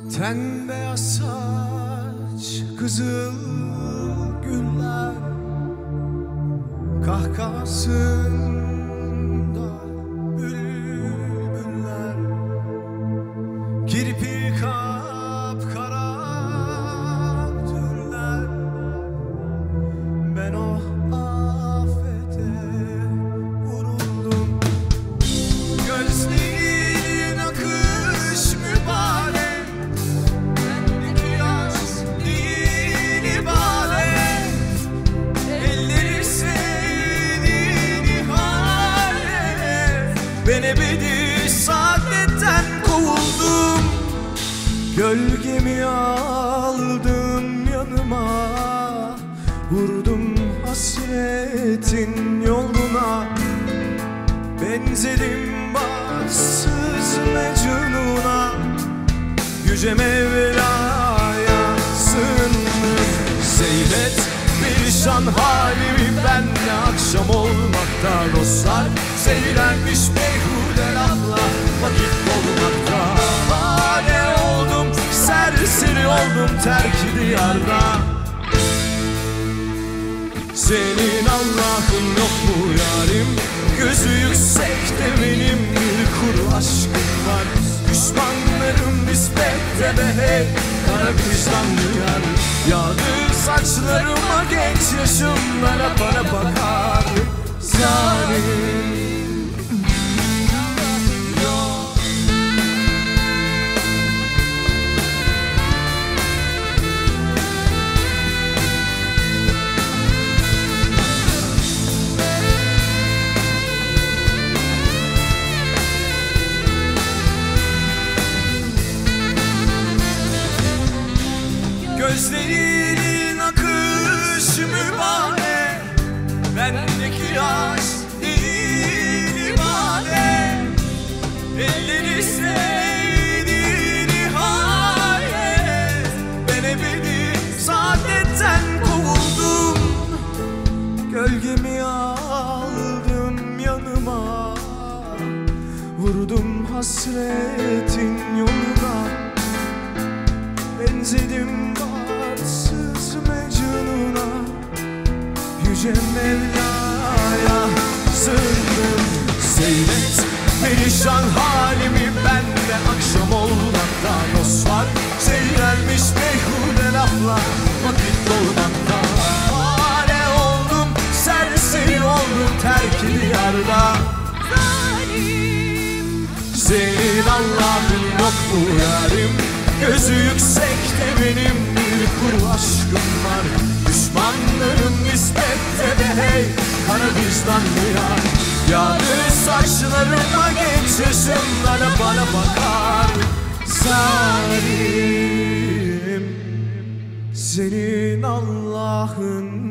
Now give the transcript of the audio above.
Ten beyaz saç, kızıl güller, kahkahasında bülbüller, kirpi kapkara tüller. Ben o afete vuruldum. Gözlerin akış mübarek, bendeki yaş değil ibadet. Elleri sevdiğini halet, ben ebedi saadetten kovuldum. Gölgemi aldım yanıma, vurdum hasretin yoluna. Benzedim bahtsız Mecnun'a, Yüce Mevla'ya sığındım. Seyret perişan halimi, benle akşam olmakta. Dostlar seyrenmiş beyhude lafla, vakit olmakta. Hane oldum, serseri oldum terk diyarda. Senin Allah'ın yok mu yarim? Gözü yüksekte benim bir kuru aşkım var. Düşmanlarım nispette be hey, kara vicdanlı yar. Yağdı saçlarıma genç yaşımda bana bakar zalim. Gözlerinin akış mübarek, bendeki yaş değil ibadet. Elleri sevdi nihayet, ben ebedi saadetten kovuldum. Gölgemi aldım yanıma, vurdum hasretin yoluna. Benzedim bahtsız Mecnun'a, Yüce Mevla'ya sığındım. Seyret perişan halimi, benle akşam olmakta. Dostlar seyrelmiş beyhude laflar, vakit dolmakta. Hane oldum, serseri oldum terk diyarda. Senin Allah'ın yok mu yarim? Gözü yüksekte benim bir kuru aşkım var. Düşmanlarım nispette de hey, kara vicdanlı yar. Yağdı saçlarıma genç yaşımda bana bakar zalim. Senin Allah'ın